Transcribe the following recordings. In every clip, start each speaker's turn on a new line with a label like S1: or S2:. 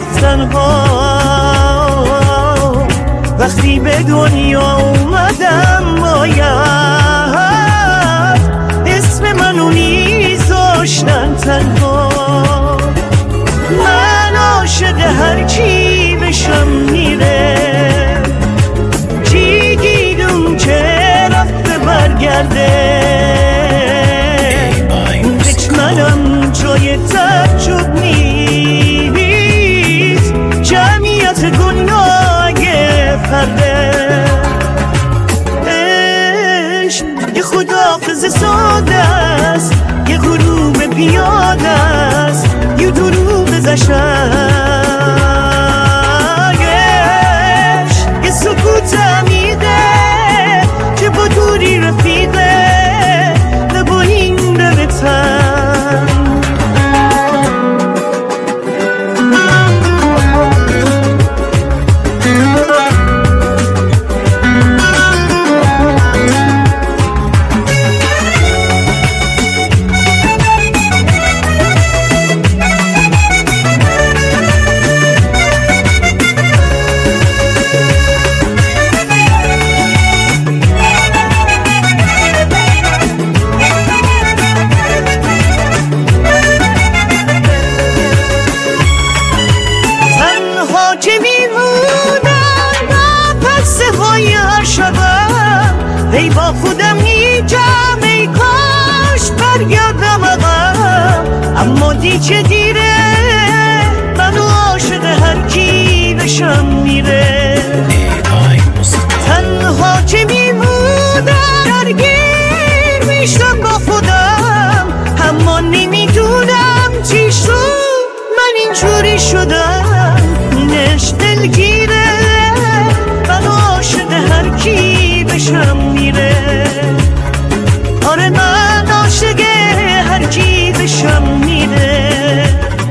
S1: تنها وقتی به دنیا اومدم باید اسم منو میذاشتن تنها. من عاشق هر کی بشم میره، کی دیدم که رفته برگرده. دشمنم جای تعجب نیست، جمعیت گناه فرده. عشق یه خداحافظ ساده است، یه غروب پیاده است، یه دروغ زشنگش، یه سکوت عمیقه که با دوری رفیقه لبا این درتن. ای با خودم میگم ای کاش برگردم عقب، اما دیگه دیره، منو عاشق هر کی بشم میره. تنها که میمونم درگیر میشم با خودم، اما نمیدونم چی شد من اینجوری شدم. نش دلگیره، منو عاشق هر کی بشم میره. آره من عاشق هر کی بشم میره.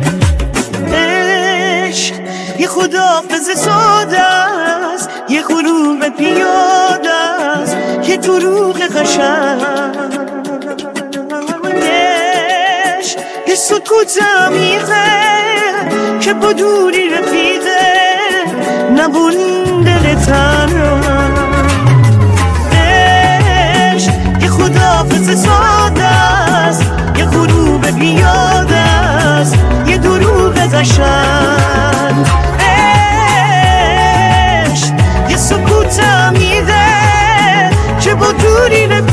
S1: عشق یه خداحافظ ساده است، یه غروب پیاده است، یه دروغ قشنگ. یه سکوت عمیقه که با دوری رفیقه نبون دل تنها. خداحافظ ساده است، یه غروب بیاده است، یه دروغ قشنگ. عشق یه سکوت عمیقه که با دوری